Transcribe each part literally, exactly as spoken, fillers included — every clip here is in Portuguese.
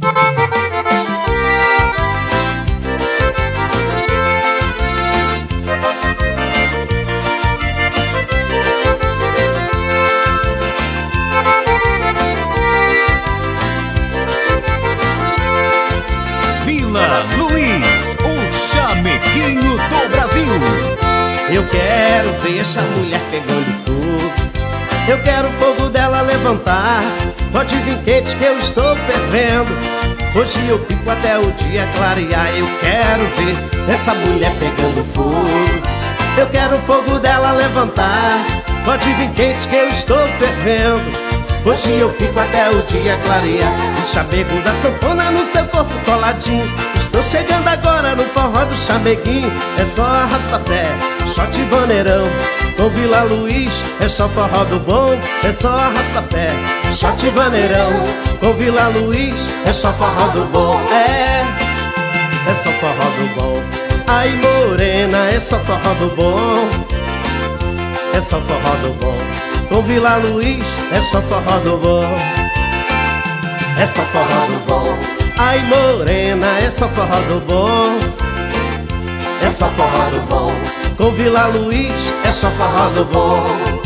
Vila Luiz, o chameguinho do Brasil. Eu quero ver essa mulher pegando fogo, eu quero o fogo dela levantar. Pode vir quente que eu estou fervendo, hoje eu fico até o dia clarear. Eu quero ver essa mulher pegando fogo, eu quero o fogo dela levantar. Pode vir quente que eu estou fervendo, hoje eu fico até o dia clarear. O chamego da sanfona no seu corpo coladinho, estou chegando agora no forró do chameguinho. É só arrasta-pé, shot vaneirão, com Vila Luiz é só forró do bom. É só arrasta-pé, shot vaneirão, com Vila Luiz é só forró do bom. É, é só forró do bom. Ai morena, é só forró do bom. É só forró do bom, com Vila Luiz é só forró do bom. É só forró do bom. Ai morena, é só forró do bom. É só forró do bom, com Vila Luiz é só forró do bom.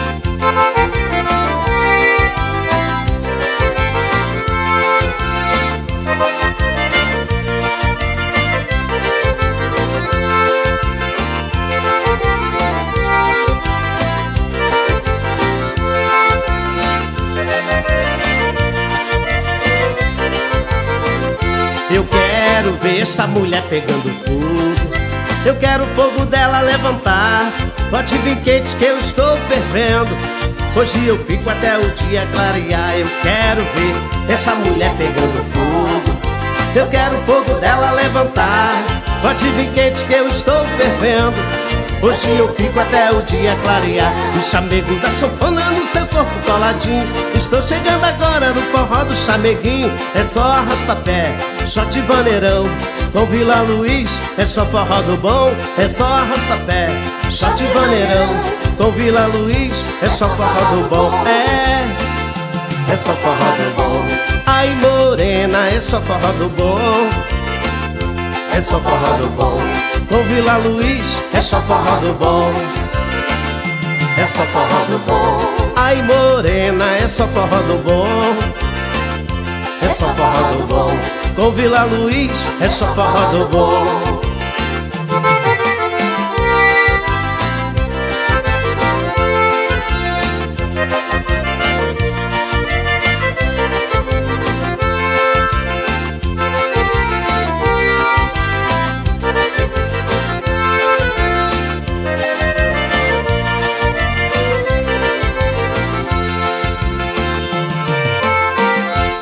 Eu quero ver essa mulher pegando fogo, eu quero o fogo dela levantar. Pode vir quente que eu estou fervendo, hoje eu fico até o dia clarear. Eu quero ver essa mulher pegando fogo, eu quero o fogo dela levantar. Pode vir quente que eu estou fervendo, hoje eu fico até o dia clarear. O chamego da sanfona no seu corpo coladinho, estou chegando agora no forró do chameguinho. É só arrasta-pé, shot vaneirão, com Vila Luiz é só forró do bom. É só arrasta-pé, shot vaneirão, com Vila Luiz é só forró do bom. É, é só forró do bom. Ai morena, é só forró do bom. É só forró do bom, com Vila Luiz é só forró do bom. É só forró do bom. Ai morena, é só forró do bom. É só forró do bom, com Vila Luiz é só forró do bom.